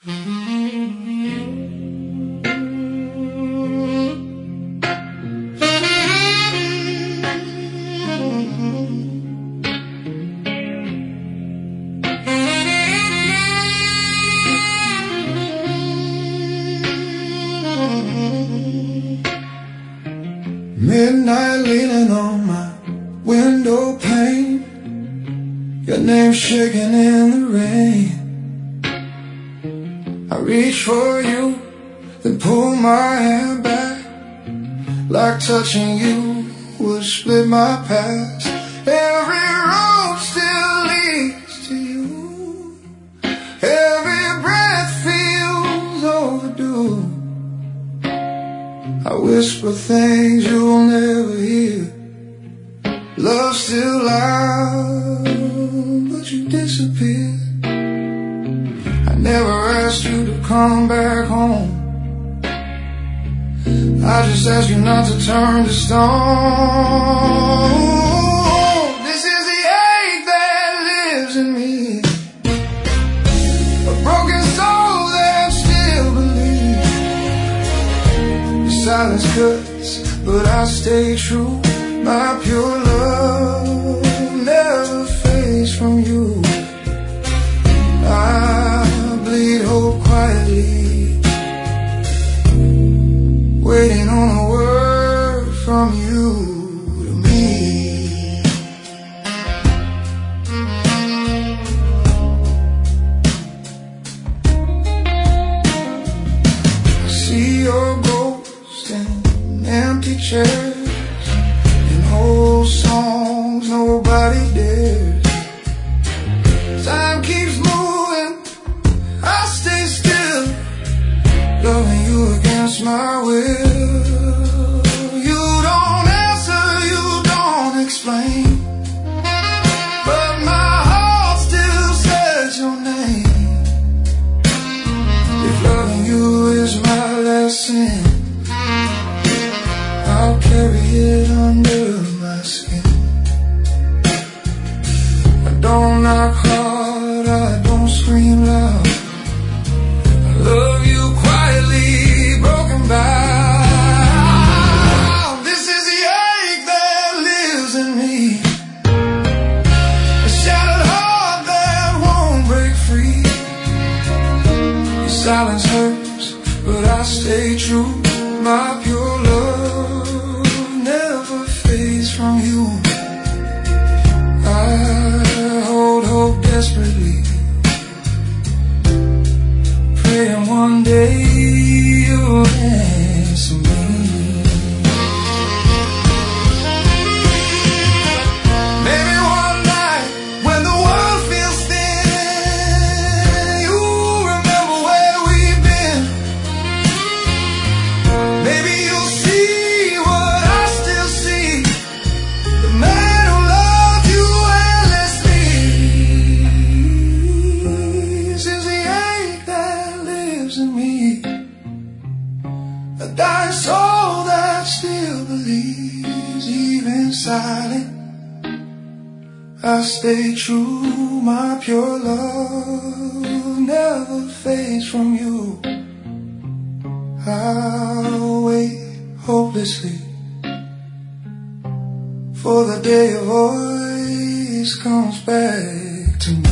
Midnight leaning on my window pane, your name shaking in the rain. I reach for you, then pull my hand back, like touching you would split my past. Every road still leads to you, every breath feels overdue. I whisper things you'll never hear. Love's still loud, but you disappeared. I never asked you to come back home. I just asked you not to turn to stone. This is the ache that lives in me, a broken soul that still believes. Silence cuts, but I stay true. My pure love never fades from you. I bleed hope quietly, waiting on a word from you to me. I see your ghost in empty chairs, in old songs nobody dares. Time keeps moving, I stay still, loving you against my will. You don't answer, you don't explain, but my heart still says your name. If loving you is my last sin, I'll carry it under my skin. I don't knock hard, I don't scream loud. I love you quietly, broken bound. This is the ache that lives in me, a shattered heart that won't break free. Your silence hurts, but I stay true. My pure love never fades from you. I hold hope desperately, praying one day you'll answer me. Maybe one night when the world feels thin, you'll remember where we've been. Maybe you'll see what I still see, the man who loved you endlessly. This is the ache that lives in me, a dying soul that still believes. Even silent, I stay true. My pure love never fades from you. I'll wait hopelessly for the day your voice comes back to me.